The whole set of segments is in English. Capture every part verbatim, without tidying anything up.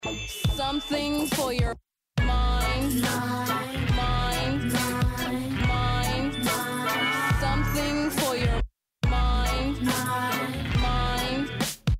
Something for your mind, mind, mind, mind, something for your mind, mind, mind,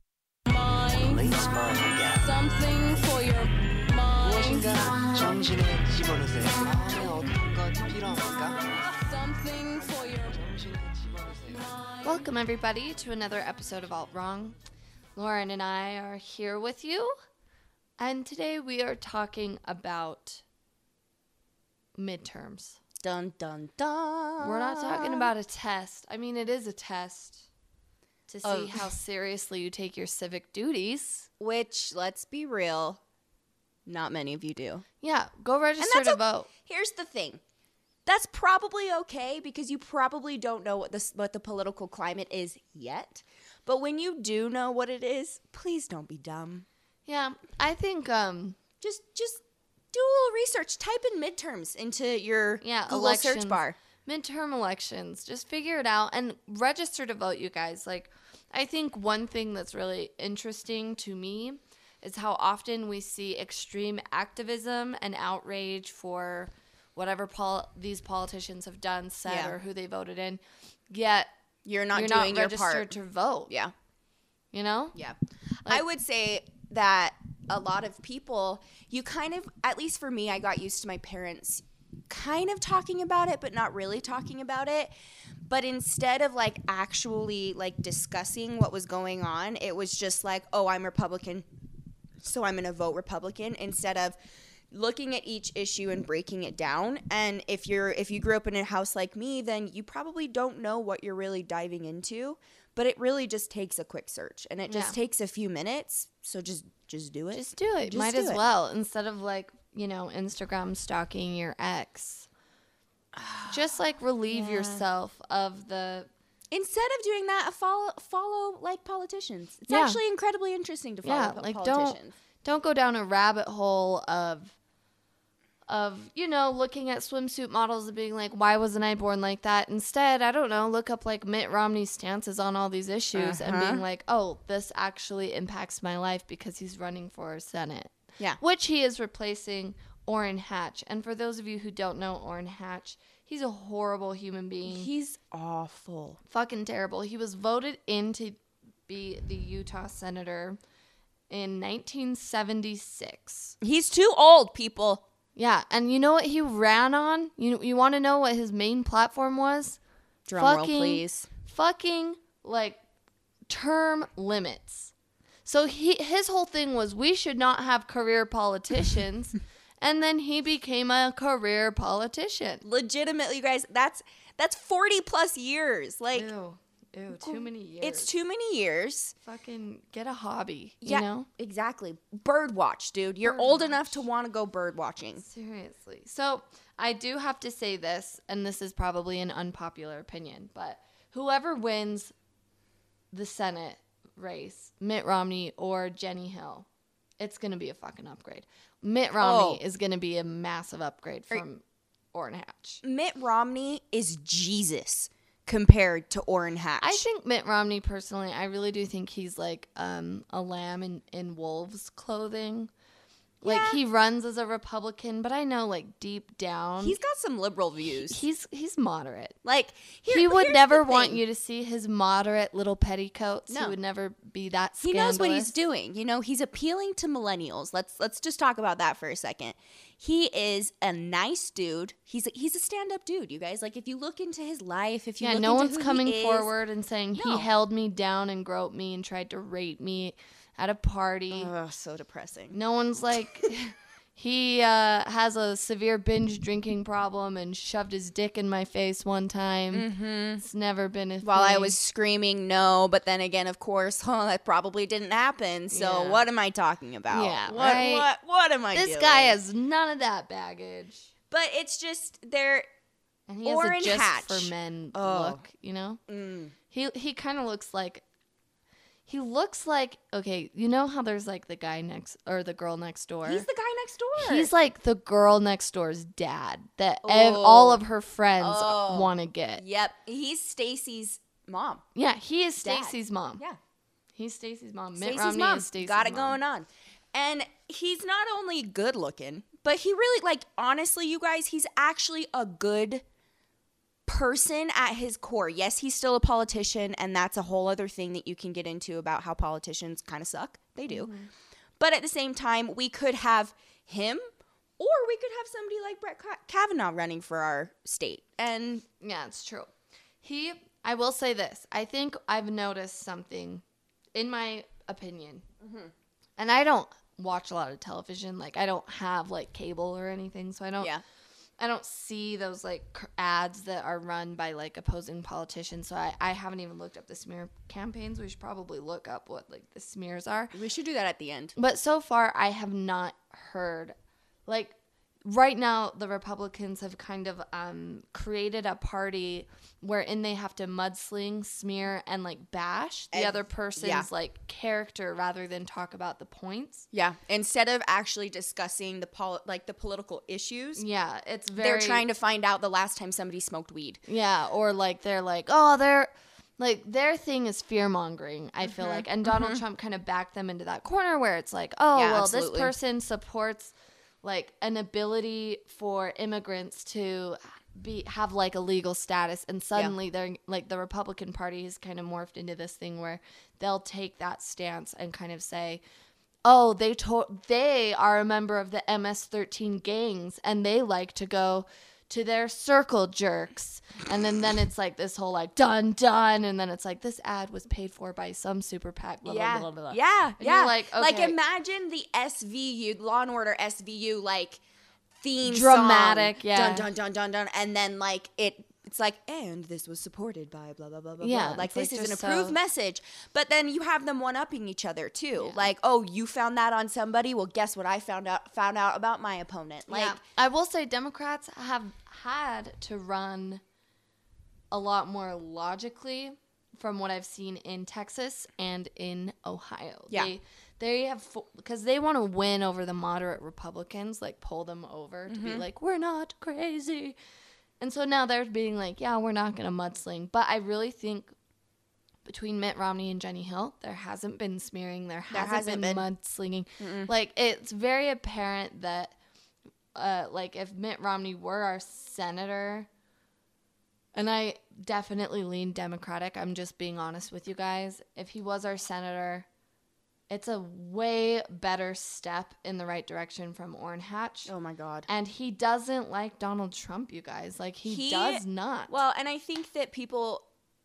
something for your mind, 무엇인가 정신에 집어넣으세요. 마음에 어떤 것 필요합니까? something for your 정신에 집어넣으세요. Welcome, everybody, to another episode of Alt Wrong. Lauren and I are here with you, and today we are talking about midterms. Dun, dun, dun. We're not talking about a test. I mean, it is a test to see Oh. how seriously you take your civic duties. Which, let's be real, not many of you do. Yeah, go register that's to o- vote. Here's the thing. That's probably okay because you probably don't know what the, what the political climate is yet. But when you do know what it is, please don't be dumb. Yeah, I think, um, Just just do a little research. Type in midterms into your yeah, Google elections, search bar. midterm elections, just figure it out and register to vote, you guys. Like, I think one thing that's really interesting to me is how often we see extreme activism and outrage for whatever pol- these politicians have done, said, Yeah. or who they voted in, yet You're not you're doing not your registered part. to vote. Yeah. You know? Yeah. Like- I would say that a lot of people, you kind of, at least for me, I got used to my parents kind of talking about it, but not really talking about it. But instead of like actually like discussing what was going on, it was just like, oh, I'm Republican, so I'm going to vote Republican, instead of looking at each issue and breaking it down. And if you're if you grew up in a house like me, then you probably don't know what you're really diving into, but it really just takes a quick search and it just Yeah. takes a few minutes. So just just do it. Just do it. Just Might do as it. well. Instead of like, you know, Instagram stalking your ex. Just like relieve Yeah. yourself of the Instead of doing that, follow follow like politicians. It's Yeah. actually incredibly interesting to follow yeah, po- like politicians. don't don't go down a rabbit hole of of, you know, looking at swimsuit models and being like, why wasn't I born like that? Instead, I don't know, look up like Mitt Romney's stances on all these issues and Uh-huh. being like, oh, this actually impacts my life because he's running for Senate. Yeah. Which he is replacing Orrin Hatch. And for those of you who don't know Orrin Hatch, he's a horrible human being. He's awful. Fucking terrible. He was voted in to be the Utah senator in nineteen seventy-six. He's too old, people. Yeah, and you know what he ran on? You you want to know what his main platform was? Drum roll, Fucking- please. Fucking like term limits. So he his whole thing was we should not have career politicians, and then he became a career politician. Legitimately, you guys, that's that's forty plus years. Like Ew, ew, too many years. it's too many years. Fucking get a hobby, Yeah, you know? exactly. Bird watch, dude. You're Bird old watch. enough to want to go bird watching. Seriously. So I do have to say this, and this is probably an unpopular opinion, but whoever wins the Senate race, Mitt Romney or Jenny Hill, it's going to be a fucking upgrade. Mitt Romney Oh. is going to be a massive upgrade from Orrin Hatch. Mitt Romney is Jesus compared to Orrin Hatch. I think Mitt Romney, personally, I really do think he's like um, a lamb in, in wolves' clothing. Like, Yeah. he runs as a Republican, but I know, like, deep down, he's got some liberal views. he's he's moderate. like here- He would here's never the want thing. you to see his moderate little petticoats. No. He would never be that He scandalous. knows what he's doing. You know, he's appealing to millennials. Let's let's just talk about that for a second. He is a nice dude. He's a, he's a stand-up dude, you guys. Like if you look into his life, if you Yeah, look no into one's who he coming is- forward and saying No. he held me down and groped me and tried to rape me at a party. Ugh, so depressing. No one's like, he uh, has a severe binge drinking problem and shoved his dick in my face one time. Mm-hmm. It's never been a While I thing. was screaming no, but then again, of course, oh, that probably didn't happen. So Yeah. what am I talking about? Yeah, what, right? what what am I This doing? guy has none of that baggage. But it's just they're And he has Orrin a just Hatch. for men Oh. look, you know? mm, He he kind of looks like he looks like okay, you know how there's like the guy next or the girl next door. he's the guy next door. He's like the girl next door's dad that ev- all of her friends Oh. want to get. Yep, he's Stacy's mom. Yeah, he is Dad. Stacy's mom. Yeah. He's Stacy's mom. Mitt Stacy's Romney mom. is Stacy's Got it mom. going on. And he's not only good looking, but he really, like, honestly, you guys, he's actually a good person at his core. Yes, he's still a politician, and that's a whole other thing that you can get into about how politicians kind of suck. They do. Mm-hmm. But at the same time, we could have him, or we could have somebody like Brett Kavanaugh running for our state. And yeah, it's true. He, I will say this. I think I've noticed something, in my opinion, mm-hmm. and I don't watch a lot of television. Like, I don't have, like, cable or anything, so I don't... Yeah. I don't see those, like, ads that are run by, like, opposing politicians. So I, I haven't even looked up the smear campaigns. We should probably look up what, like, the smears are. We should do that at the end. But so far, I have not heard, like, right now, the Republicans have kind of um, created a party wherein they have to mudsling, smear, and, like, bash the and, other person's, yeah. like, character rather than talk about the points. Yeah. Instead of actually discussing the pol- like the political issues. Yeah, it's very... They're trying to find out the last time somebody smoked weed. Yeah, or, like, they're like, oh, they're... Like, their thing is fear-mongering, I feel mm-hmm. like. And Donald mm-hmm. Trump kind of backed them into that corner where it's like, oh, yeah, well, absolutely. This person supports, like, an ability for immigrants to be have, like, a legal status. And suddenly, yeah. they're like, the Republican Party has kind of morphed into this thing where they'll take that stance and kind of say, oh, they to- they are a member of the M S thirteen gangs, and they like to go to their circle jerks. And then, then it's like this whole like dun dun, and then it's like this ad was paid for by some super PAC. Blah, yeah, blah, blah, blah. yeah, and yeah. You're like, okay. Like imagine the S V U, Law and Order S V U, like theme dramatic, song. yeah, dun dun dun dun dun, and then like it. It's like, and this was supported by blah, blah, blah, blah, yeah, blah. Like, this like is an approved so... message. But then you have them one-upping each other, too. Yeah. Like, oh, you found that on somebody? Well, guess what I found out found out about my opponent. Like, yeah. I will say Democrats have had to run a lot more logically from what I've seen in Texas and in Ohio. Yeah. They, they have, because they want to win over the moderate Republicans, like, pull them over to mm-hmm. be like, we're not crazy. And so now they're being like, yeah, we're not going to mudsling. But I really think between Mitt Romney and Jenny Hill, there hasn't been smearing. There hasn't, there hasn't been, been mudslinging. Mm-mm. Like, it's very apparent that, uh, like, if Mitt Romney were our senator, and I definitely lean Democratic, I'm just being honest with you guys. If he was our senator, it's a way better step in the right direction from Orrin Hatch. Oh, my God. And he doesn't like Donald Trump, you guys. Like, he, he does not. Well, and I think that people,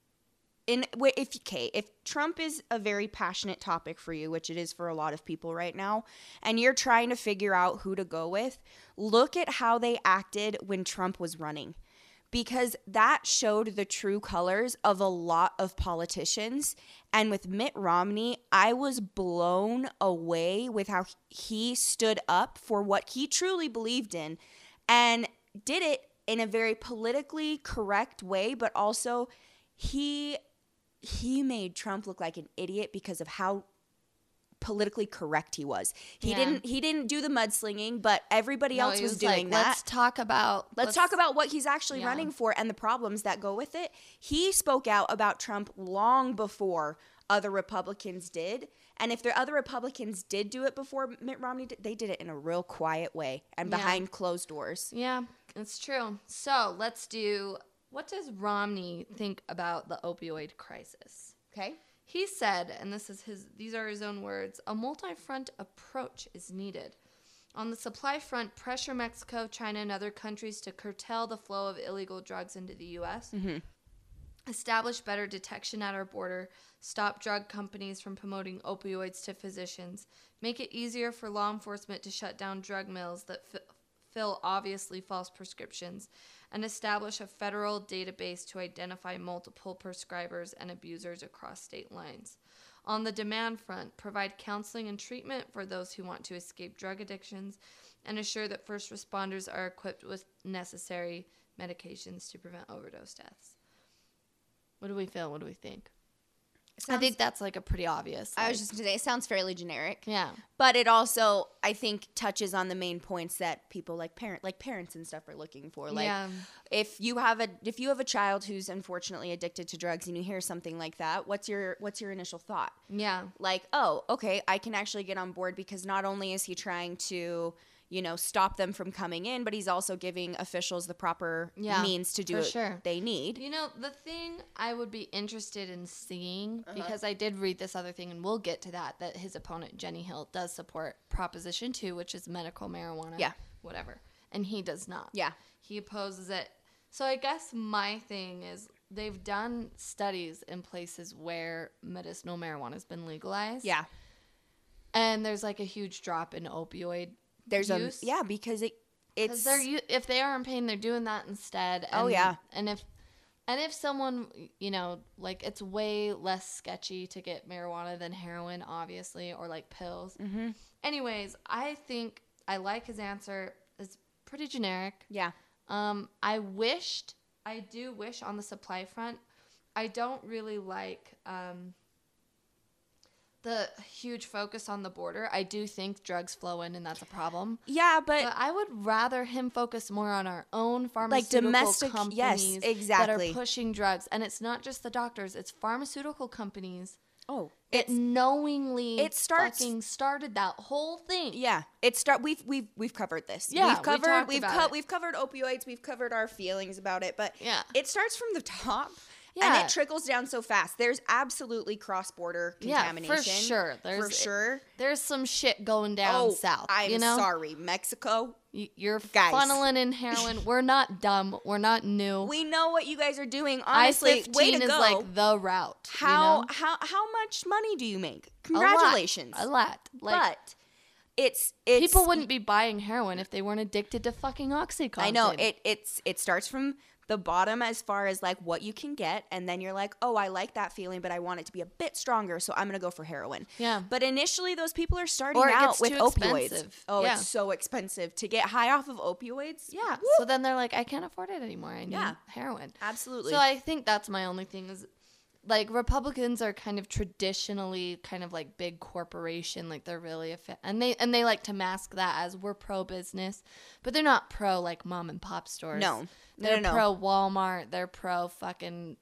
in if okay, if Trump is a very passionate topic for you, which it is for a lot of people right now, and you're trying to figure out who to go with, look at how they acted when Trump was running. Because that showed the true colors of a lot of politicians. And with Mitt Romney, I was blown away with how he stood up for what he truly believed in and did it in a very politically correct way. But also, he he made Trump look like an idiot because of how politically correct he was. He yeah. didn't he didn't do the mudslinging, but everybody no, else was, was doing like, that. Let's talk about let's, let's talk about what he's actually yeah. running for and the problems that go with it. He spoke out about Trump long before other Republicans did. And if the other Republicans did do it before Mitt Romney did, they did it in a real quiet way and behind yeah. closed doors. Yeah, it's true. So let's do, what does Romney think about the opioid crisis? Okay. He said, and this is his, these are his own words, a multi-front approach is needed. On the supply front, pressure Mexico, China, and other countries to curtail the flow of illegal drugs into the U S, mm-hmm. establish better detection at our border, stop drug companies from promoting opioids to physicians, make it easier for law enforcement to shut down drug mills that f- fill obviously false prescriptions, and establish a federal database to identify multiple prescribers and abusers across state lines. On the demand front, provide counseling and treatment for those who want to escape drug addictions, and assure that first responders are equipped with necessary medications to prevent overdose deaths. What do we feel? What do we think? It I sounds- think that's like a pretty obvious. I was like- just gonna say it sounds fairly generic. yeah. But it also, I think, touches on the main points that people like parent, like parents and stuff, are looking for. Like, Yeah. if you have a if you have a child who's unfortunately addicted to drugs, and you hear something like that, what's your what's your initial thought? Yeah. Like, oh, okay, I can actually get on board, because not only is he trying to, you know, stop them from coming in, but he's also giving officials the proper Yeah, means to do for what sure. they need. You know, the thing I would be interested in seeing, Uh-huh. because I did read this other thing, and we'll get to that, that his opponent, Jenny Hill, does support Proposition two, which is medical marijuana. Yeah. Whatever. And he does not. Yeah. He opposes it. So I guess my thing is they've done studies in places where medicinal marijuana has been legalized. Yeah. And there's like a huge drop in opioid There's use. a yeah, because it Because it's they're u- if they are in pain, they're doing that instead. And, Oh, yeah. And if and if someone, you know, like, it's way less sketchy to get marijuana than heroin, obviously, or like pills. Mhm. Anyways, I think I like his answer. It's pretty generic. yeah. Um, I wished, I do wish on the supply front, I don't really like um, the huge focus on the border. I do think drugs flow in, and that's a problem. Yeah, but, But I would rather him focus more on our own pharmaceutical domestic- companies yes, that exactly. are pushing drugs. And it's not just the doctors, it's pharmaceutical companies oh, that it's knowingly it starts- fucking started that whole thing. yeah, it start we've we've we've covered this. Yeah, we've we covered talked we've about cut it. we've covered opioids, we've covered our feelings about it, but Yeah. it starts from the top. Yeah. And it trickles down so fast. There's absolutely cross-border Yeah, contamination. for sure. for There's- sure. There's some shit going down Oh, south. I'm you know? sorry, Mexico. Y- You're Guys. funneling in heroin. We're not dumb. We're not new. We know what you guys are doing. I Honestly, way to fifteen is go. like the route. you how know? how how much money do you make? A lot. Congratulations. A lot. Like, but it's it's people wouldn't be buying heroin if they weren't addicted to fucking OxyContin. I know it. It's it starts from the bottom as far as like what you can get, and then you're like, oh, I like that feeling, but I want it to be a bit stronger, so I'm gonna go for heroin. Yeah. But initially, those people are starting Or it out gets with too opioids. expensive. Oh, Yeah. it's so expensive to get high off of opioids. Yeah. Woo! So then they're like, I can't afford it anymore. I need Yeah. heroin. Absolutely. So I think that's my only thing is, like, Republicans are kind of traditionally kind of like big corporation, like they're really a fa- and they and they like to mask that as we're pro business, but they're not pro like mom and pop stores. No. No, they're no, no. pro Walmart. They're pro fucking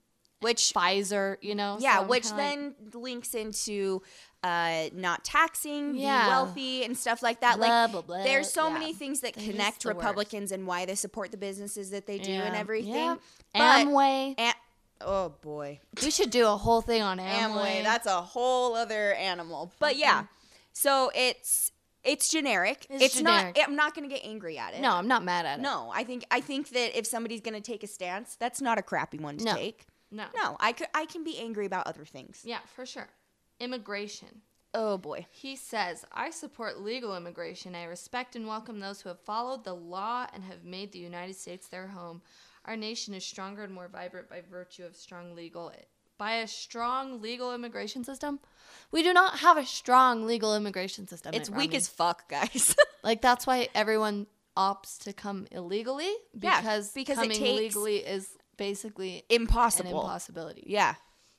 which Pfizer. You know. yeah, So I'm which kinda then links into uh, not taxing Yeah. the wealthy and stuff like that. Blah, like blah, blah. there's so Yeah. many things that They're just connect the worst. Republicans and why they support the businesses that they do Yeah. and everything. Yeah. But- Amway. And, oh boy. We should do a whole thing on Amway. Amway. That's a whole other animal. But yeah, so it's it's generic. It's It's, generic. not. I'm not going to get angry at it. no, I'm not mad at it. no. I think I think that if somebody's going to take a stance, that's not a crappy one to No. take. no, No, I could. I can be angry about other things. Yeah, for sure. Immigration. Oh boy. He says, I support legal immigration. I respect and welcome those who have followed the law and have made the United States their home. Our nation is stronger and more vibrant by virtue of strong legal by a strong legal immigration system. We do not have a strong legal immigration system. It's Mitt weak Romney. as fuck, guys. Like, that's why everyone opts to come illegally, Yeah, because, because it coming takes- legally is basically Impossible. an impossibility. Yeah.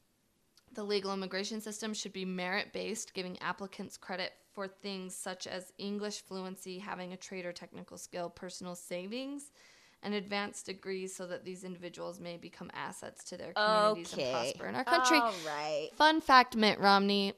The legal immigration system should be merit-based, giving applicants credit for things such as English fluency, having a trade or technical skill, personal savings, and advanced degrees so that these individuals may become assets to their communities Okay. and prosper in our country. All right. Fun fact, Mitt Romney,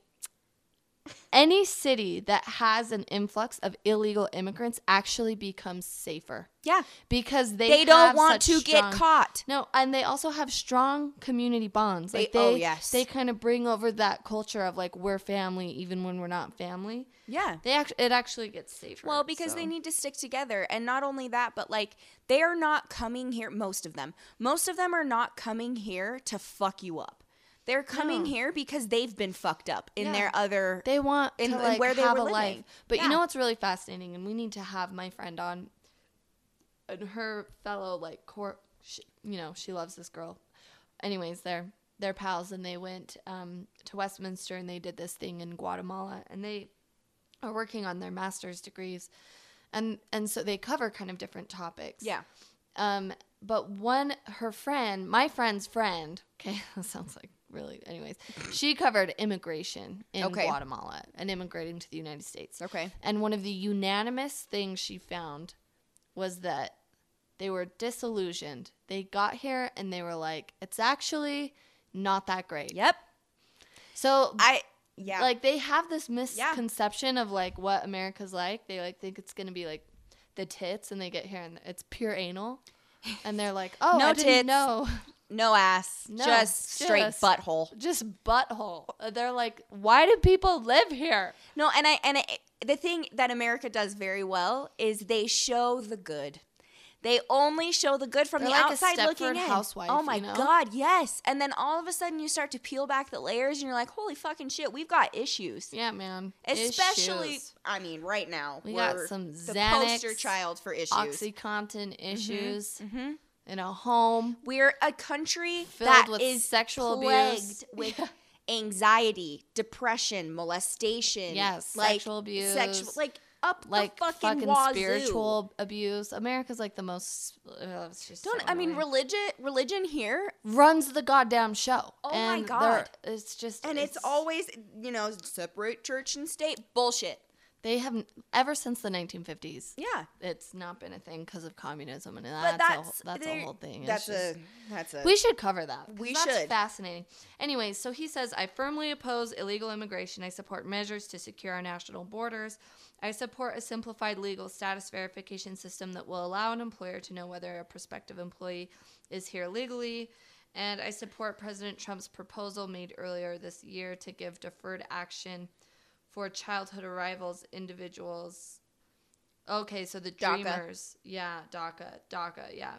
any city that has an influx of illegal immigrants actually becomes safer Yeah. because they, They, don't have want such to strong- get caught. No, and they also have strong community bonds. Like They- they, oh, yes. they kind of bring over that culture of like we're family even when we're not family. Yeah. They actually it actually gets safer. Well, because so. they need to stick together. And not only that, but like they are not coming here, most of them. Most of them are not coming here to fuck you up. They're coming No. here because they've been fucked up in Yeah. their other. They want in- to in like where they have were a life. living. But Yeah. you know what's really fascinating, and we need to have my friend on, and her fellow like court. She, you know, she loves this girl. Anyways, they're they're pals, and they went um, to Westminster, and they did this thing in Guatemala, and they are working on their master's degrees, and and so they cover kind of different topics. Yeah. Um, but one, her friend, my friend's friend, okay, that sounds like really, anyways. She covered immigration in Okay. Guatemala and immigrating to the United States. Okay. And one of the unanimous things she found was that they were disillusioned. They got here and they were like, it's actually not that great. Yep. So I yeah. like they have this misconception of like what America's like. They like think it's gonna be like the tits, and they get here and it's pure anal, and they're like, oh, No I didn't tits. know. no ass, No, just straight just- butthole. Just butthole. They're like, why do people live here? No, and I and I, the thing that America does very well is they show the good. They only show the good from They're the like a outside looking Stepford in. housewife, oh my you know? god, yes. And then all of a sudden you start to peel back the layers and you're like, holy fucking shit, we've got issues. Yeah, man. Especially, Issues. I mean, right now We we're got some the Xanax, poster child for issues. OxyContin issues Mhm. in a home. We're a country Filled that with is sexual plagued abuse. with Yeah. anxiety, depression, molestation. Yes, like, sexual abuse. sexual, like up Like the fucking, fucking wazoo. spiritual abuse. America's like the most. Uh, it's just Don't so I mean annoying. religion? Religion here, runs the goddamn show. Oh my and God. they're- It's just and it's, always you know separate church and state bullshit. they have ever since the nineteen fifties. Yeah, It's not been a thing because of communism, and but that's that's a, that's a there- whole thing. It's That's just- a that's a we should cover that. 'cause We that's should. Fascinating. Anyways, so he says, I firmly oppose illegal immigration. I support measures to secure our national borders. I support a simplified legal status verification system that will allow an employer to know whether a prospective employee is here legally. And I support President Trump's proposal made earlier this year to give deferred action for childhood arrivals individuals. Okay, so the DACA. Dreamers. Yeah, DACA. DACA, yeah.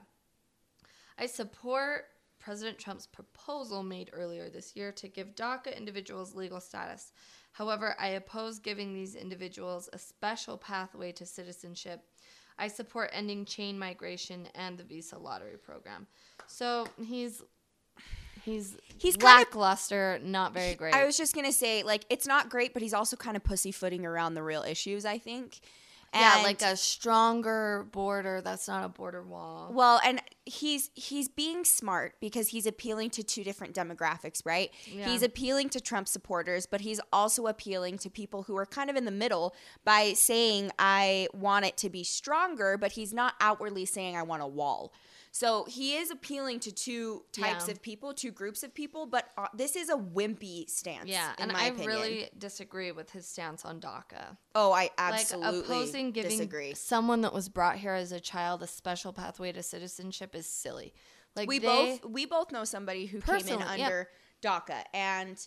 I support President Trump's proposal made earlier this year to give DACA individuals legal status. However, I oppose giving these individuals a special pathway to citizenship. I support ending chain migration and the visa lottery program. So he's he's He's kinda- lackluster, not very great. I was just gonna say like it's not great, but he's also kind of pussyfooting around the real issues. I think. yeah, And- like a stronger border that's not a border wall. Well, and he's he's being smart because he's appealing to two different demographics, right? Yeah. He's appealing to Trump supporters, but he's also appealing to people who are kind of in the middle by saying I want it to be stronger, but he's not outwardly saying I want a wall. So he is appealing to two types Yeah. of people, two groups of people, but uh, this is a wimpy stance. Yeah, in and my I opinion. really disagree with his stance on DACA. oh, I absolutely like opposing giving disagree. someone that was brought here as a child a special pathway to citizenship is silly. Like We they, both we both know somebody who came in Personally, yeah. under DACA, and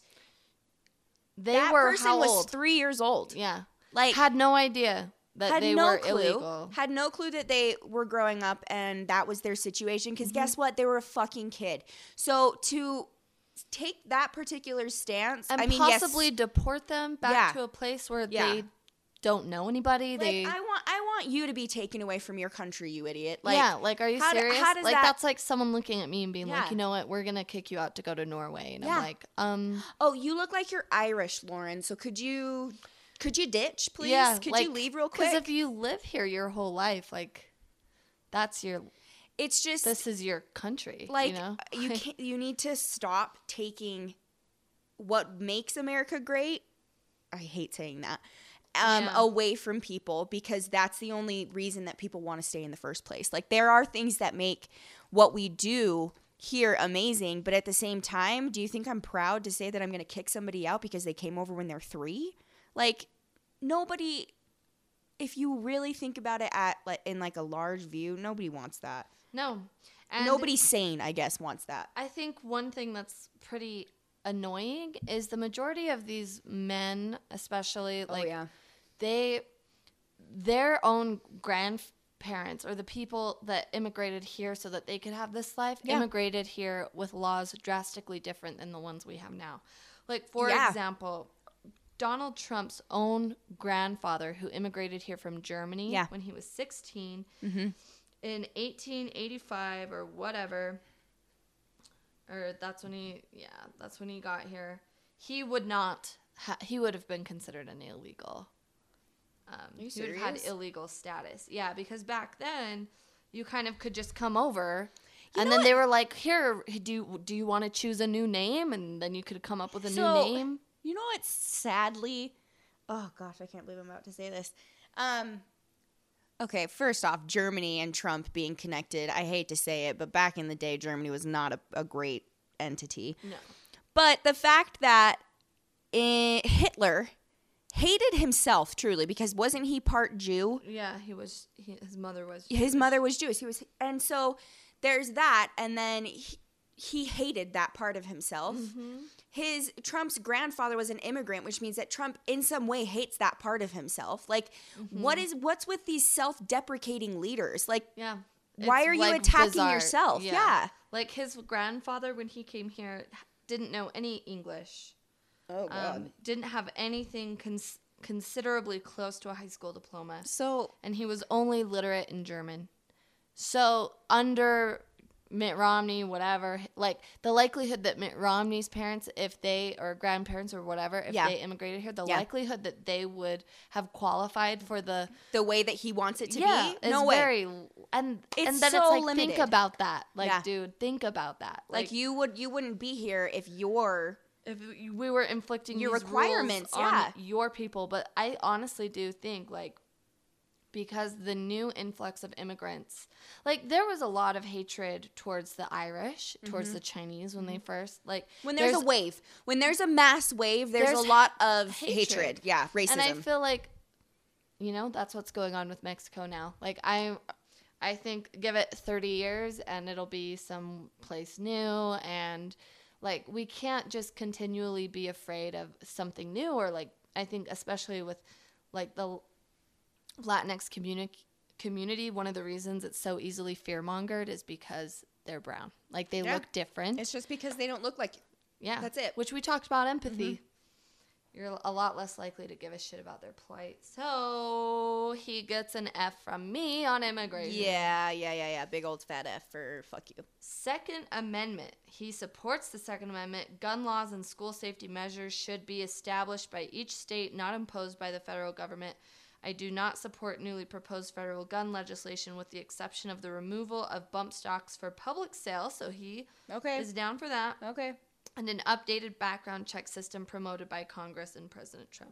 they that were person how was old? three years old. Yeah, Like had no idea that had they no were clue, illegal. had no clue that they were growing up and that was their situation. Because guess what? They were a fucking kid. So to take that particular stance, And I mean, possibly yes, deport them back Yeah. to a place where Yeah. they don't know anybody. like they I want, I want you to be taken away from your country, you idiot. Like, yeah, like are you how do- serious? how does like that- that's like someone looking at me and being Yeah. like, you know what, we're gonna kick you out to go to Norway, and Yeah. I'm like, um, oh, you look like you're Irish, Lauren. So could you, could you ditch, please? yeah, could like, you leave real quick? Because if you live here your whole life, like, that's your it's just this is your country, like you know. you can't, you need to stop taking what makes America great. I hate saying that. Um, Yeah. away from people, because that's the only reason that people want to stay in the first place. Like there are things that make what we do here amazing, but at the same time, do you think I'm proud to say that I'm going to kick somebody out because they came over when they're three? Like nobody, if you really think about it at like in like a large view, nobody wants that. No, and Nobody sane, I guess, wants that. I think one thing that's pretty annoying is the majority of these men, especially like oh yeah. they their own grandparents or the people that immigrated here so that they could have this life Yeah. immigrated here with laws drastically different than the ones we have now. Like for Yeah. example, Donald Trump's own grandfather who immigrated here from Germany Yeah. when he was sixteen Mm-hmm. in eighteen eighty-five or whatever, or that's when he yeah that's when he got here, he would not ha- he would have been considered an illegal. Um, Are you he would have had serious? illegal status. Yeah, because back then you kind of could just come over and know then what? they were like, here, do you, do you want to choose a new name? And then you could come up with a So, new name. You know what? Sadly, oh gosh, I can't believe I'm about to say this. Um, okay, first off, Germany and Trump being connected. I hate to say it, but back in the day, Germany was not a, a great entity. No. But the fact that eh, Hitler hated himself truly, because wasn't he part Jew? Yeah, he was, he, his mother was. His mother was Jewish. He was, and so there's that, and then he, he hated that part of himself. Mm-hmm. His Trump's grandfather was an immigrant, which means that Trump in some way hates that part of himself. Like, Mm-hmm. what is what's with these self-deprecating leaders? Like, Yeah. why It's, are you like, attacking bizarre. yourself? Yeah. Like his grandfather, when he came here, didn't know any English. Oh Um, didn't have anything cons- considerably close to a high school diploma. So And he was only literate in German. So under Mitt Romney, whatever, like the likelihood that Mitt Romney's parents, if they, or grandparents or whatever, if Yeah. they immigrated here, the Yeah. likelihood that they would have qualified for the the way that he wants it to yeah, be, is no way. very and It's and then so it's like limited. think about that, like Yeah. dude, think about that, Like, you would you wouldn't be here if your if we were inflicting Your these requirements, rules yeah. on your people. But I honestly do think, like, because the new influx of immigrants, like, there was a lot of hatred towards the Irish, towards the Chinese when they first, like, when there's, a wave, when there's a mass wave, there's, there's a lot of hatred. hatred. Yeah, racism. and I feel like, you know, that's what's going on with Mexico now. Like, I, I think give it thirty years and it'll be some place new, and like we can't just continually be afraid of something new. Or like, I think especially with like the Latinx community community, one of the reasons it's so easily fear mongered is because they're brown. Like they Yeah. look different. it's just because they don't look like you. Yeah. That's it. Which we talked about empathy. You're a lot less likely to give a shit about their plight. So he gets an F from me on immigration. Yeah, yeah, yeah, yeah. Big old fat F for fuck you. Second Amendment. He supports the Second Amendment. Gun laws and school safety measures should be established by each state, not imposed by the federal government. I do not support newly proposed federal gun legislation with the exception of the removal of bump stocks for public sale. So he Okay. is down for that. Okay. And an updated background check system promoted by Congress and President Trump.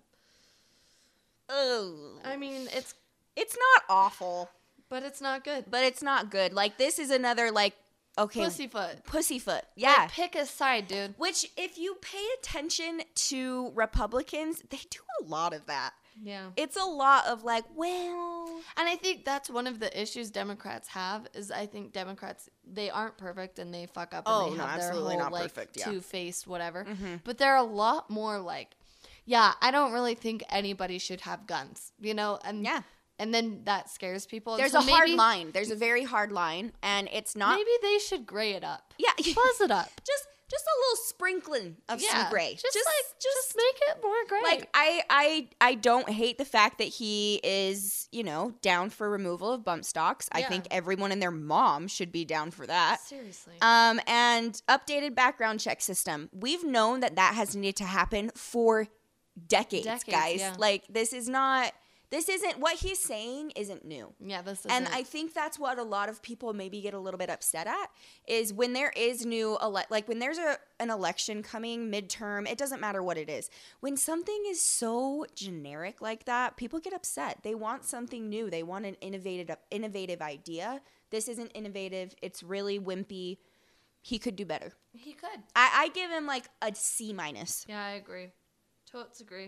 Oh. I mean, it's, It's not awful, but it's not good. but it's not good. Like, this is another, like, okay. Pussyfoot. Pussyfoot. Yeah. Like, pick a side, dude. Which, if you pay attention to Republicans, they do a lot of that. Yeah. It's a lot of, like, well. And I think that's one of the issues Democrats have is I think Democrats, they aren't perfect and they fuck up and Oh, they no, have their absolutely whole not like perfect, yeah. two-faced whatever. Mhm. But they're a lot more like, yeah, I don't really think anybody should have guns, you know? And Yeah. and then that scares people. And There's so a hard maybe- line. There's a very hard line, and it's not. Maybe they should gray it up. Yeah. Fuzz it up. just just a little sprinkling of Yeah. some gray. Just, like, just, make it more gray. Like I, I I don't hate the fact that he is, you know, down for removal of bump stocks. I Yeah. think everyone and their mom should be down for that. Seriously. Um, and updated background check system. We've known that that has needed to happen for decades, Decades, guys. yeah. Like, this is not. This isn't what he's saying. Isn't new. yeah, this is And I think that's what a lot of people maybe get a little bit upset at is when there is new ele- like when there's a an election coming midterm, it doesn't matter what it is. When something is so generic like that, people get upset. They want something new. They want an innovative innovative idea. This isn't innovative. It's really wimpy. He could do better. he could. I, I give him like a C minus. Yeah, I agree. Totes agree.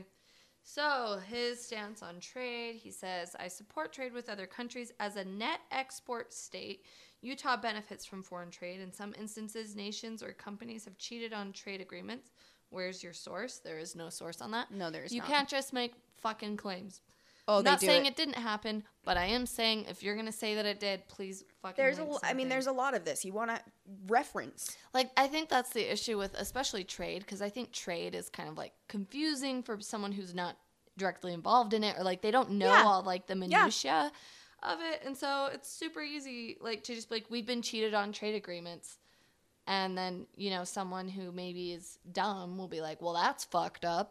So, his stance on trade, he says, I support trade with other countries. As a net export state, Utah benefits from foreign trade. In some instances, nations or companies have cheated on trade agreements. Where's your source? There is no source on that. No, there is You not. can't just make fucking claims. Oh, I'm they not do saying it. it. didn't happen, but I am saying if you're going to say that it did, please fucking There's a, link I mean, something. there's a lot of this. You want to reference. Like, I think that's the issue with especially trade, because I think trade is kind of like confusing for someone who's not directly involved in it, or like they don't know Yeah. all like the minutia of it, and so it's super easy like to just be like, we've been cheated on trade agreements, and then, you know, someone who maybe is dumb will be like, well, that's fucked up,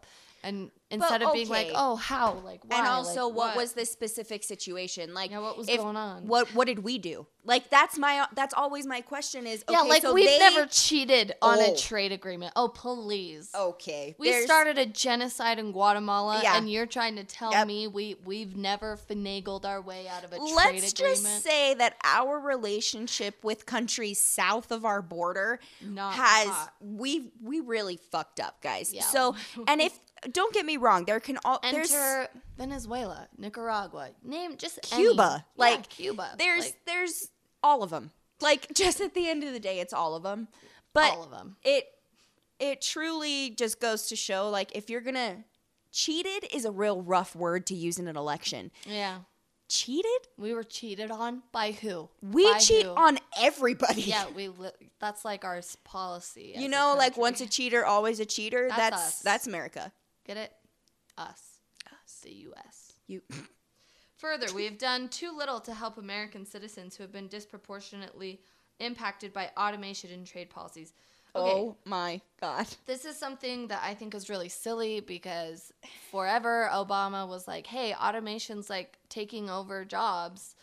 And instead of being like, okay. oh, how? Like, why? And also, Like, what was this specific situation? Like, Yeah, what was if- going on? What What did we do? Like, that's my. That's always my question. Is okay, yeah, like so we've they, never cheated on Oh. a trade agreement. Oh, please. Okay, We there's- started a genocide in Guatemala, Yeah. and you're trying to tell Yep. me we we've never finagled our way out of a trade Let's agreement. just say that our relationship with countries south of our border Not has hot. we we really fucked up, guys. Yeah. So, and if don't get me wrong, there can all there's Enter Venezuela, Nicaragua, name just Cuba, any. like yeah, Cuba. There's like, there's all of them. Like, just at the end of the day, it's all of them. But all of them. it it truly just goes to show, like, if you're gonna cheated is a real rough word to use in an election. Yeah, Cheated? we were cheated on by who? We By cheat who? on everybody. Yeah, we. Li- that's like our s- policy. as You a know, like country. once a cheater, always a cheater. That's That's us. that's America. Get it? Us. Us. The U S. You Further, we have done too little to help American citizens who have been disproportionately impacted by automation and trade policies. Okay, Oh my God. this is something that I think is really silly because forever Obama was like, hey, automation's like taking over jobs.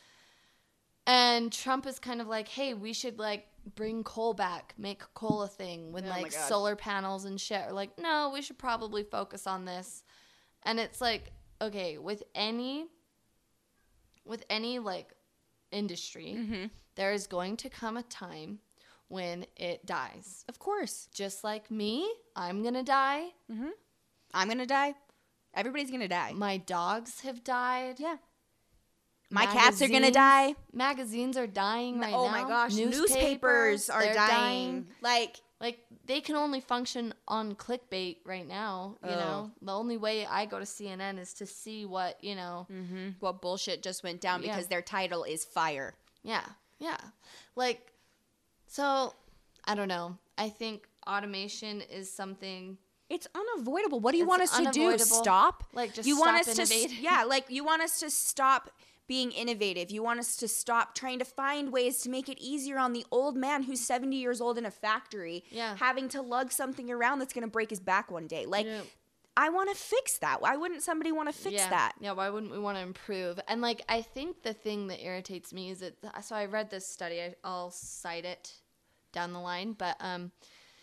And Trump is kind of like, hey, we should like bring coal back, make coal a thing when Oh my like God. solar panels and shit are like, no, we should probably focus on this. And it's like, okay, with any with any like industry, Mm-hmm. there is going to come a time when it dies. Of course. Just like me, I'm gonna die. I'm gonna die. Everybody's gonna die. My dogs have died. Yeah. My cats are gonna Magazines- die. Magazines are dying right oh now. my gosh. Newspapers, are they're dying. Like, Like they can only function on clickbait right now. You Oh. know, the only way I go to C N N is to see what you know. mhm, what bullshit just went down Yeah. because their title is fire. Yeah, yeah. Like, so I don't know. I think automation is something. It's unavoidable. What do you It's want us to do? unavoidable. Stop? Like, just you want stop us to innovating. yeah, like you want us to stop being innovative. You want us to stop trying to find ways to make it easier on the old man who's seventy years old in a factory, Yeah. having to lug something around that's going to break his back one day. Like, Yeah. I want to fix that. Why wouldn't somebody want to fix yeah. that? Yeah, why wouldn't we want to improve? And like, I think the thing that irritates me is that. So I read this study. I, I'll cite it down the line, but um.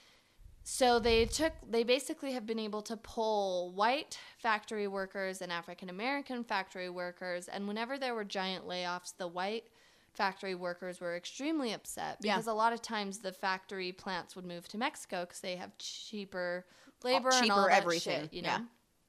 So they took. They basically have been able to pull white factory workers and African American factory workers, and whenever there were giant layoffs, the white factory workers were extremely upset Yeah. because a lot of times the factory plants would move to Mexico because they have cheaper labor and cheaper all that everything, shit, you know. yeah.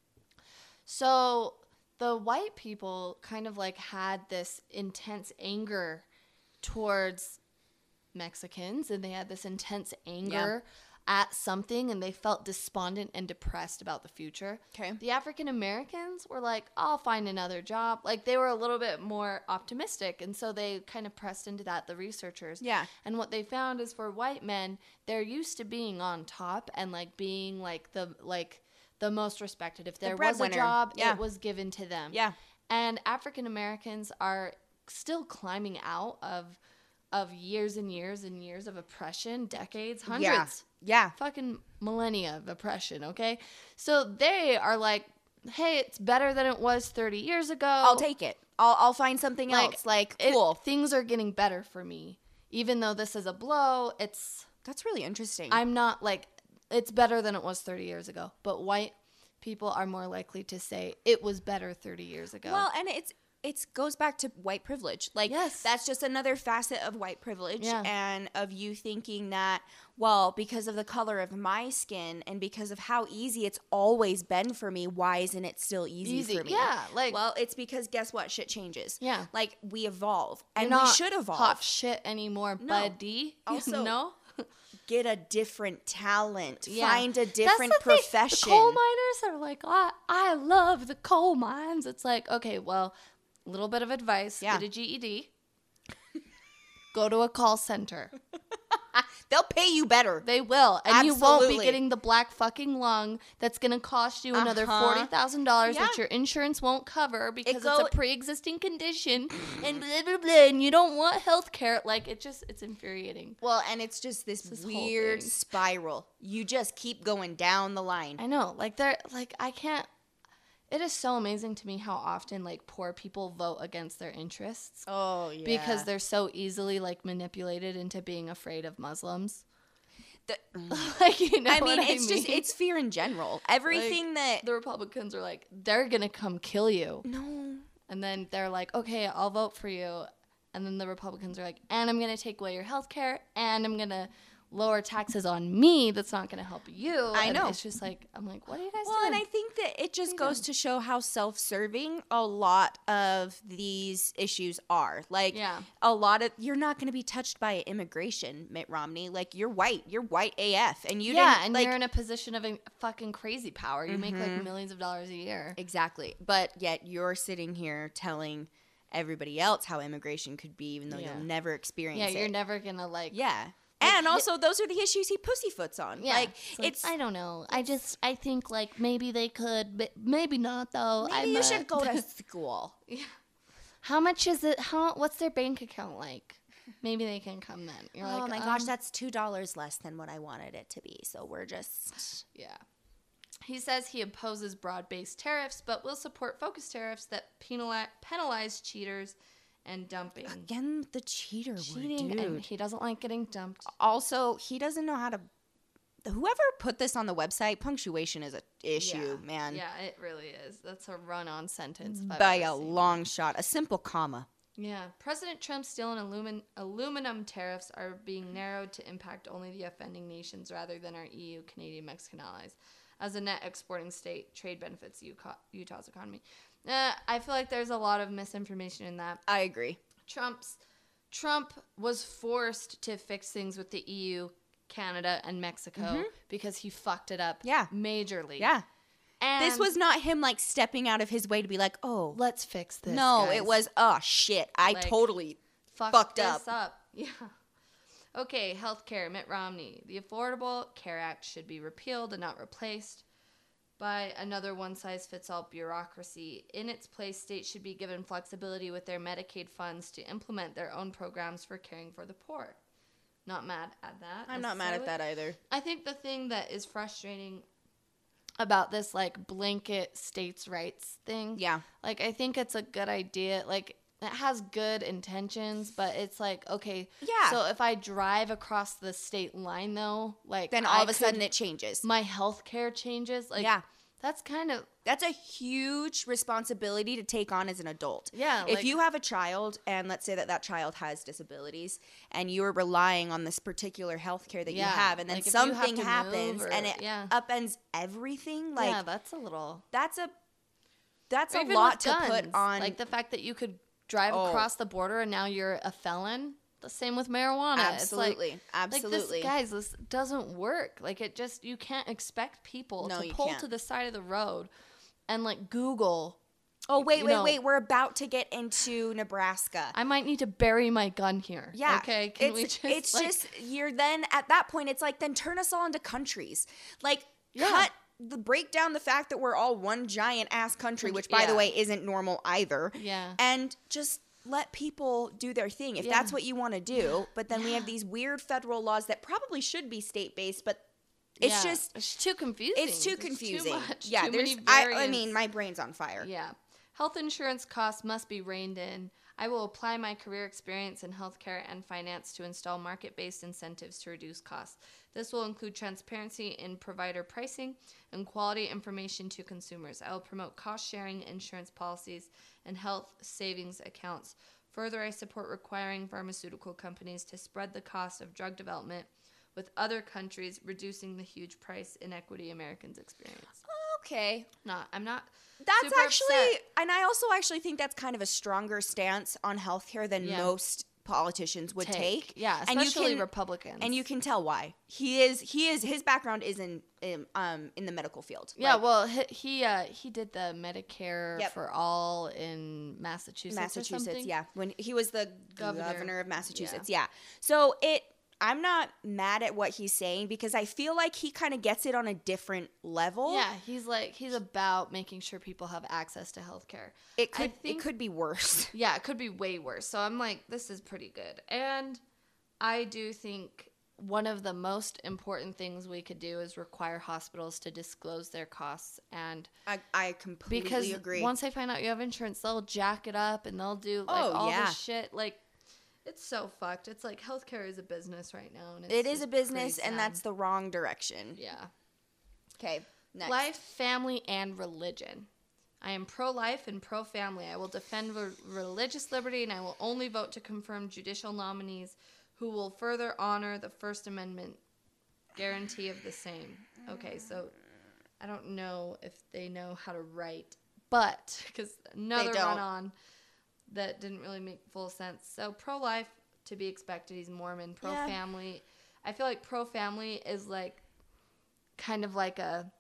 So the white people kind of like had this intense anger towards Mexicans, and they had this intense anger at something, and they felt despondent and depressed about the future. Okay. The African Americans were like, I'll find another job. Like, they were a little bit more optimistic, and so they kind of pressed into that, the researchers. Yeah. And what they found is for white men, they're used to being on top and like being like the like the most respected. If there was a breadwinner. job, Yeah. it was given to them. Yeah. And African Americans are still climbing out of of years and years and years of oppression, decades, hundreds, Yeah. fucking millennia of oppression, okay? So they are like, hey, it's better than it was thirty years ago. I'll take it. I'll I'll find something Like, else. Like, it- cool. things are getting better for me. Even though this is a blow, it's That's really interesting. I'm not like it's better than it was thirty years ago. But white people are more likely to say it was better thirty years ago. Well, and it's it goes back to white privilege. Like, Yes. that's just another facet of white privilege, Yeah. and of you thinking that, well, because of the color of my skin and because of how easy it's always been for me, why isn't it still easy, Easy. for me? Yeah, like- well, it's because guess what? Shit changes. Yeah. like we evolve, You're and we not should evolve. hot shit anymore, No. buddy. Also- no. Get a different talent. Yeah. Find a That's different the thing. profession. The coal miners are like, I, I love the coal mines. It's like, okay, well, a little bit of advice. Yeah. Get a G E D. Go to a call center. They'll pay you better. They will. And you won't Absolutely. be getting the black fucking lung that's going to cost you another Uh-huh. forty thousand dollars Yeah. that your insurance won't cover because go- it's a pre-existing condition and blah, blah, blah, and you don't want health care. Like, it just, it's infuriating. Well, and it's just this, This whole weird thing. spiral. You just keep going down the line. I know. Like, they're, like, I can't, it is so amazing to me how often, like, poor people vote against their interests. Oh, yeah. Because they're so easily, like, manipulated into being afraid of Muslims. The, Like, you know I mean, what it's I just, mean? it's fear in general. Everything that. The Republicans are like, they're going to come kill you. No. And then they're like, okay, I'll vote for you. And then the Republicans are like, and I'm going to take away your health care, and I'm going to lower taxes on me. That's not going to help you. I And know. It's just like, I'm like, what are you guys Well, doing? and I think that it just goes to show how self-serving a lot of these issues are. Like, Yeah. a lot of you're not going to be touched by immigration, Mitt Romney. Like, you're white, you're white A F, and you yeah, didn't and like you're in a position of a fucking crazy power. You make like millions of dollars a year. exactly. But yet you're sitting here telling everybody else how immigration could be, even though Yeah. you'll never experience Yeah, it. you're never going to like. Yeah. Like, And y- also, those are the issues he pussyfoots on. Yeah, Like, like, it's I don't know. I just I think like maybe they could, but maybe not though. maybe I'm you a- should go to school. How much is it? How what's their bank account like? Maybe they can come then. You're Oh like, my gosh, um, that's two dollars less than what I wanted it to be. So we're just yeah. He says he opposes broad-based tariffs, but will support focused tariffs that penalize penalize cheaters and dumping. again the cheater Cheating, word, and dude. he doesn't like getting dumped. Also, he doesn't know how to. Whoever put this on the website, punctuation is a issue, yeah. man. Yeah, it really is. That's a run-on sentence. if I've By ever a seen. long shot, a simple comma. Yeah. President Trump's steel and alumin- aluminum tariffs are being narrowed to impact only the offending nations rather than our E U, Canadian, Mexican allies. As a net exporting state, trade benefits Utah- Utah's economy. Uh, I feel like there's a lot of misinformation in that. I agree. Trump's Trump was forced to fix things with the E U, Canada, and Mexico because he fucked it up Yeah. majorly. Yeah. And This was not him like stepping out of his way to be like, oh, let's fix this. no, guys. it was, oh shit, I Like, totally Fuck fucked this up. Yeah. Okay, healthcare. Mitt Romney. The Affordable Care Act should be repealed and not replaced by another one-size-fits-all bureaucracy. In its place, states should be given flexibility with their Medicaid funds to implement their own programs for caring for the poor. Not mad at that. I'm not mad at that either. I think the thing that is frustrating about this, like, blanket states' rights thing, Yeah. like, I think it's a good idea. Like, it has good intentions, but it's like, okay, Yeah. so if I drive across the state line, though, like, Then all I of a sudden could- it changes. my health care changes. Like, Yeah. that's kind of, That's a huge responsibility to take on as an adult. Yeah, If like- you have a child and let's say that that child has disabilities and you're relying on this particular health care that Yeah, you have and then like, if you have something to happens move or- and it yeah. upends everything, like yeah, that's a little. that's a that's Or a even lot with to guns, put on. like the fact that you could drive Oh. across the border and now you're a felon. The same with marijuana. Absolutely. It's like, Absolutely. Like this, guys, this doesn't work. Like it just, you can't expect people No, to you pull can't. to the side of the road and like Google. oh wait, you wait, know- wait. We're about to get into Nebraska. I might need to bury my gun here. Yeah. Okay. Can it's, we just? It's like, just you're then at that point. It's like then turn us all into countries. Like Yeah. cut the break down the fact that we're all one giant ass country, which by the Yeah. way isn't normal either. Yeah. And just let people do their thing if Yeah. that's what you want to do. But then we have Yeah. these weird federal laws that probably should be state based, but it's yeah. just it's too confusing. it's too There's confusing. much, yeah, too there's many I, I variants. mean my brain's on fire. Yeah. Health insurance costs must be reined in. I will apply my career experience in healthcare and finance to install market-based incentives to reduce costs. This will include transparency in provider pricing and quality information to consumers. I will promote cost-sharing insurance policies and health savings accounts. Further, I support requiring pharmaceutical companies to spread the cost of drug development with other countries, reducing the huge price inequity Americans experience. Okay. Not, I'm not. That's super actually, upset. and I also actually think that's kind of a stronger stance on healthcare than Yeah. most politicians would take. Yeah, and you especially can, Republicans. And you can tell why. He is, he is, his background is in, in um, in the medical field. Yeah, Like, well, he he, uh, he did the Medicare Yep. for all in Massachusetts. Or Massachusetts, something. yeah. When he was the Governor. governor, of Massachusetts, yeah. So it, I'm not mad at what he's saying because I feel like he kind of gets it on a different level. Yeah, he's like he's about making sure people have access to healthcare. It could I think, it could be worse. Yeah, it could be way worse. So I'm like, this is pretty good. And I do think one of the most important things we could do is require hospitals to disclose their costs. And I, I completely because agree. once they find out you have insurance, they'll jack it up and they'll do like Oh, all yeah. this shit. Like, it's so fucked. It's like healthcare is a business right now. And it's It is just a business, pretty and sad. that's the wrong direction. Yeah. Okay, next. Life, family, and religion. I am pro-life and pro-family. I will defend re- religious liberty, and I will only vote to confirm judicial nominees who will further honor the First Amendment guarantee of the same. Okay, so I don't know if they know how to write, but because another don't. run-on that didn't really make full sense. So pro-life, to be expected. He's Mormon. Pro-family. I feel like pro-family is like kind of like a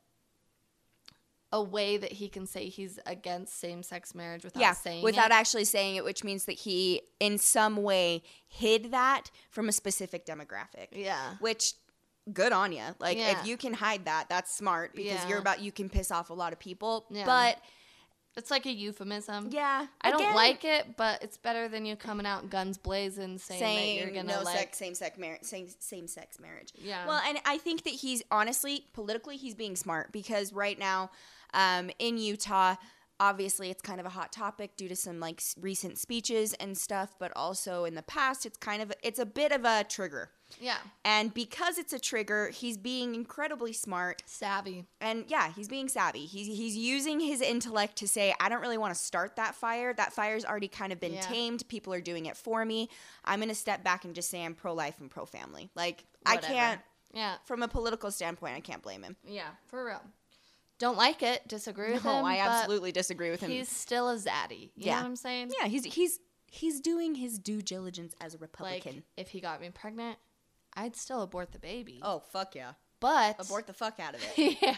a way that he can say he's against same-sex marriage without yeah, saying without it. actually saying it, which means that he, in some way, hid that from a specific demographic. Yeah. Which, good on you. Like, Yeah. if you can hide that, that's smart because Yeah. you're about you can piss off a lot of people. Yeah. But It's like a euphemism. yeah, I don't again, like it, but it's better than you coming out guns blazing saying, saying that you're gonna no like. sex, same sex marriage, same same sex marriage. Yeah. Well, and I think that he's honestly politically he's being smart because right now, um, in Utah, obviously it's kind of a hot topic due to some like s- recent speeches and stuff, but also in the past it's kind of it's a bit of a trigger. Yeah. And because it's a trigger, he's being incredibly smart. Savvy. And yeah, he's being savvy. He's he's using his intellect to say, I don't really want to start that fire. That fire's already kind of been Yeah. tamed. People are doing it for me. I'm going to step back and just say I'm pro-life and pro-family. Like, I Whatever. can't, Yeah. from a political standpoint, I can't blame him. Yeah. For real. Don't like it. Disagree with No, him. I but absolutely disagree with him. He's still a zaddy. You Yeah. know what I'm saying? yeah, he's he's he's doing his due diligence as a Republican. Like, if he got me pregnant, I'd still abort the baby. oh, fuck yeah. But Abort the fuck out of it. yeah.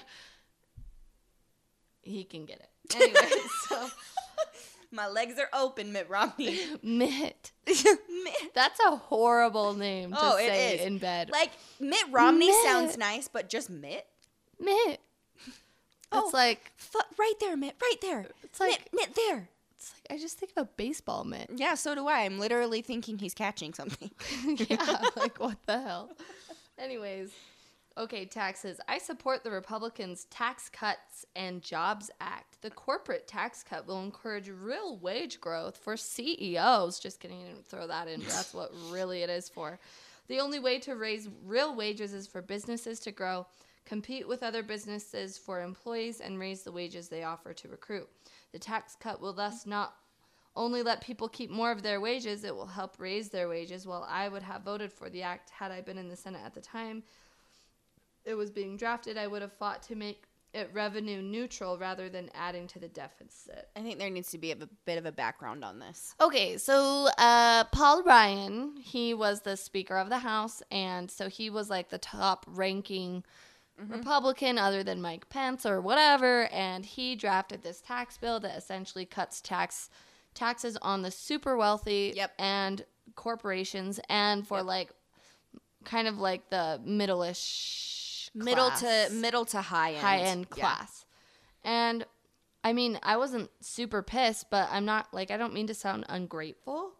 He can get it. Anyway, so My legs are open, Mitt Romney. Mitt. Mitt. That's a horrible name to Oh, it say is. in bed. Like, Mitt Romney Mitt. sounds nice, but just Mitt? Mitt. Oh. It's like Fu- right there, Mitt. Right there. It's like- Mitt, Mitt there. it's like I just think of a baseball mitt. Yeah, so do I. I'm literally thinking he's catching something. Yeah, like what the hell? Anyways, okay, taxes. I support the Republicans' Tax Cuts and Jobs Act. The corporate tax cut will encourage real wage growth for C E Os. Just kidding, I didn't throw that in. But that's what really it is for. The only way to raise real wages is for businesses to grow, compete with other businesses for employees, and raise the wages they offer to recruit. The tax cut will thus not only let people keep more of their wages, it will help raise their wages. While I would have voted for the act had I been in the Senate at the time it was being drafted, I would have fought to make it revenue neutral rather than adding to the deficit. I think there needs to be a, a bit of a background on this. Okay, so uh, Paul Ryan, he was the Speaker of the House, and so he was like the top ranking Republican other than Mike Pence or whatever, and he drafted this tax bill that essentially cuts tax taxes on the super wealthy Yep. and corporations and for Yep. like kind of like the middle-ish Middle class, to middle to high end. high end Yeah. class. And I mean, I wasn't super pissed, but I'm not like I don't mean to sound ungrateful.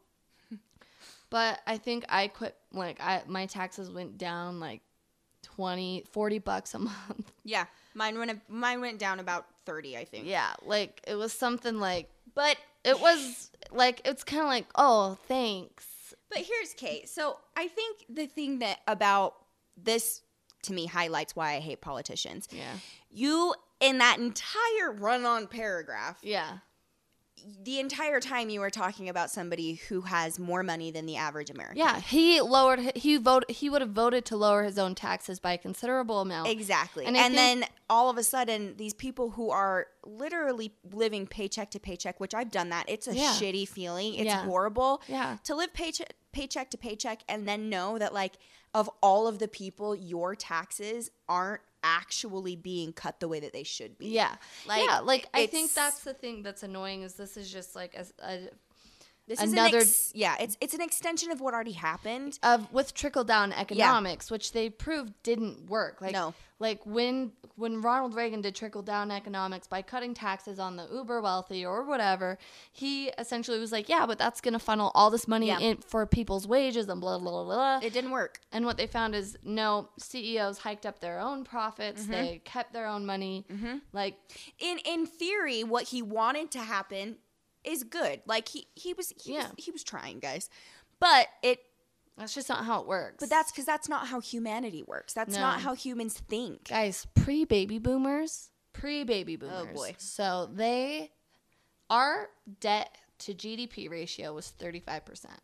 But I think I quit like I my taxes went down like twenty, forty bucks a month. Yeah, mine went mine went down about thirty, I think. Yeah, like it was something like But it was like it's kind of like, "Oh, thanks." but here's Kate. So I think the thing that about this to me highlights why I hate politicians. Yeah. You in that entire run-on paragraph, Yeah. the entire time you were talking about somebody who has more money than the average American. Yeah, he lowered hi- he vote he would have voted to lower his own taxes by a considerable amount. Exactly. And And, I think- then all of a sudden, these people who are literally living paycheck to paycheck, which I've done that. It's a Yeah. shitty feeling. It's Yeah. horrible. Yeah. To live paycheck paycheck to paycheck and then know that like of all of the people, your taxes aren't actually being cut the way that they should be. Yeah, Like, yeah, like I think it's- that's the thing that's annoying is this is just like a, a This another is an ex- yeah, it's it's an extension of what already happened. of with trickle down economics, which they proved didn't work. Like No. like when when Ronald Reagan did trickle down economics by cutting taxes on the uber wealthy or whatever, he essentially was like, yeah, but that's gonna funnel all this money Yeah. in for people's wages and blah blah blah blah. It didn't work. And what they found is no, C E Os hiked up their own profits. They kept their own money. Like In in theory, what he wanted to happen is good. Like he he was he Yeah. was he was trying, guys. But it that's just not how it works. but that's cuz that's not how humanity works. That's No. not how humans think. Guys, pre-baby boomers, pre-baby boomers. boy. So they, our debt to G D P ratio was thirty-five percent.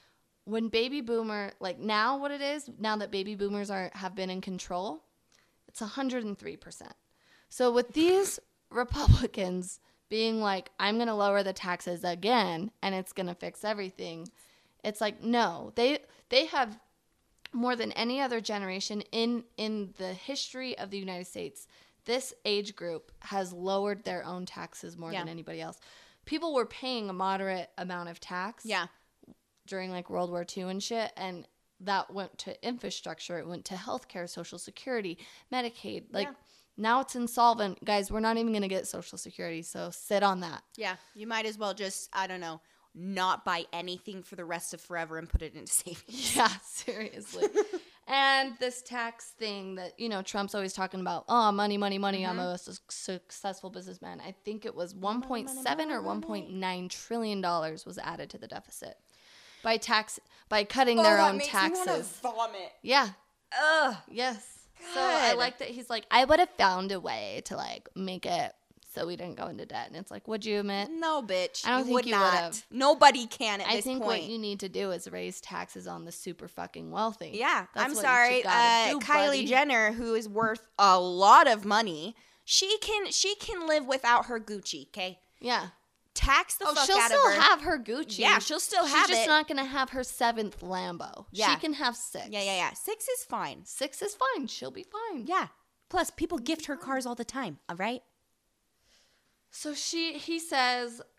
When baby boomer, like now what it is, now that baby boomers are have been in control, it's one hundred three percent. So with these Republicans being like, I'm going to lower the taxes again and it's going to fix everything, it's like, no, they they have more than any other generation in in the history of the United States, this age group has lowered their own taxes more Yeah. than anybody else. People were paying a moderate amount of tax Yeah. during like World War Two and shit, and that went to infrastructure, it went to healthcare, Social Security, Medicaid. Like Yeah. now it's insolvent. Guys, we're not even going to get Social Security, so sit on that. Yeah, you might as well just, I don't know, not buy anything for the rest of forever and put it into savings. Yeah, seriously. And this tax thing that, you know, Trump's always talking about, oh, money, money, money, I'm a su- successful businessman. I think it was one point seven or one point nine trillion dollars was added to the deficit by tax by cutting their own taxes. Vomit. Yeah. Ugh. Yes. So I God. like that he's like, I would have found a way to like make it so we didn't go into debt. And it's like, would you admit? No, bitch. I don't you think would you not. would've. Nobody can at I this think point. what you need to do is raise taxes on the super fucking wealthy. Yeah, That's I'm what sorry. you gotta Uh, do, Kylie buddy. Jenner, who is worth a lot of money, she can she can live without her Gucci. Okay, Yeah. tax the Oh, fuck she'll out still of her. have her Gucci. Yeah, she'll still She's have just it. not gonna have her seventh Lambo. Yeah. She can have six. yeah, yeah, yeah. Six is fine. Six is fine. She'll be fine. Yeah. Plus, people gift her cars all the time. All right. So she, he says,